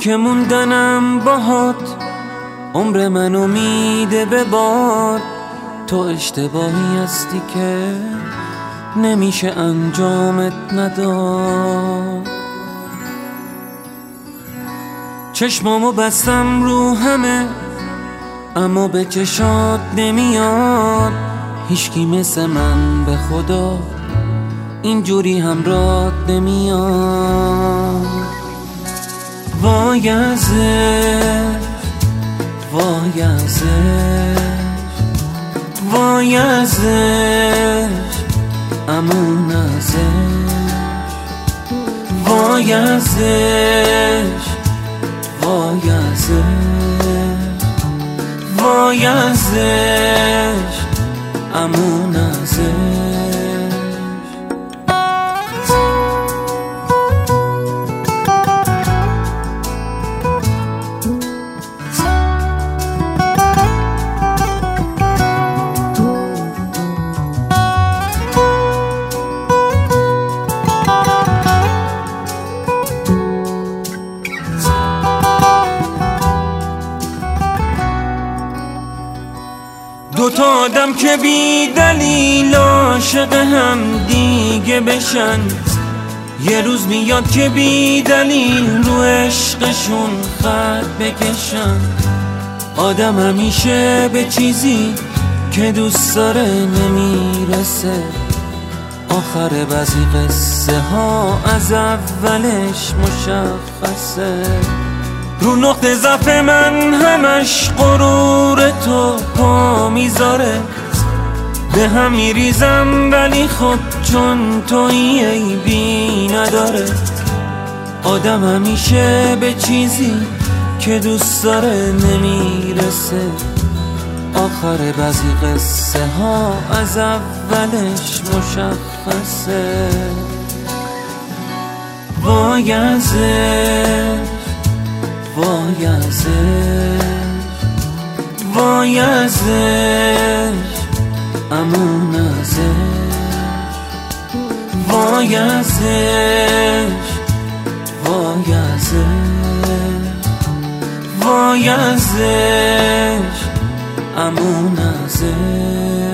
که موندنم باهات عمر منو میده به باد. تو اشتباهی هستی که نمیشه انجامت نداد. چشمامو بستم رو همه اما به چشات نمیاد. هیچکی مثل من به خدا اینجوری همراهت نمیاد. وای ازش، وای ازش، وای ازش، امون ازش، وای ازش، وای ازش، وای ازش، امون ازش. دوتا آدم که بی دلیل عاشق هم دیگه بشن، یه روز میاد که بی دلیل رو عشقشون خط بکشن. آدم همیشه به چیزی که دوست داره نمیرسه. آخر بعضی قصه ها از اولش مشخصه. رو نقطه ضعف من همش غرور تو پا میذاره. به هم میریزم ولی خب چون تویی عیبی نداره. آدم همیشه به چیزی که دوست داره نمیرسه. آخر بعضی قصه ها از اولش مشخصه. وای ازش، وای ازش، وای ازش، امون ازش، وای ازش، وای ازش، وای ازش، امون ازش.